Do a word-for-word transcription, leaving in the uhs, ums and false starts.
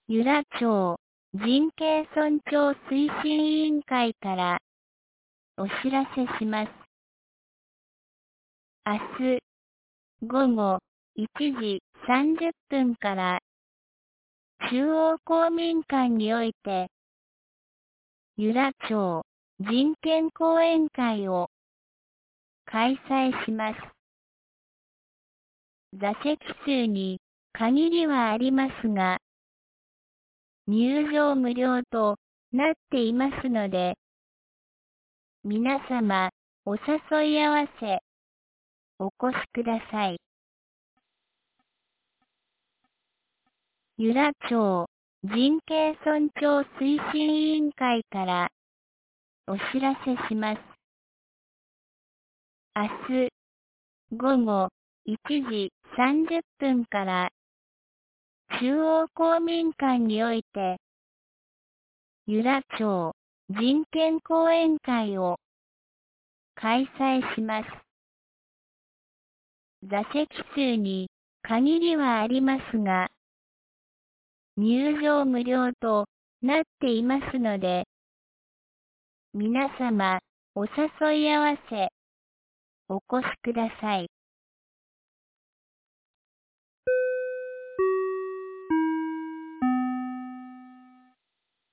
由良町人権尊重推進委員会からお知らせします。明日午後いちじさんじゅっぷんから中央公民館において由良町人権講演会を開催します。座席数に限りはありますが、入場無料となっていますので、皆様お誘い合わせお越しください。由良町人権尊重推進委員会からお知らせします。明日午後いちじさんじゅっぷんから中央公民館において由良町人権講演会を開催します。座席数に限りはありますが、入場無料となっていますので、皆様お誘い合わせお越しください。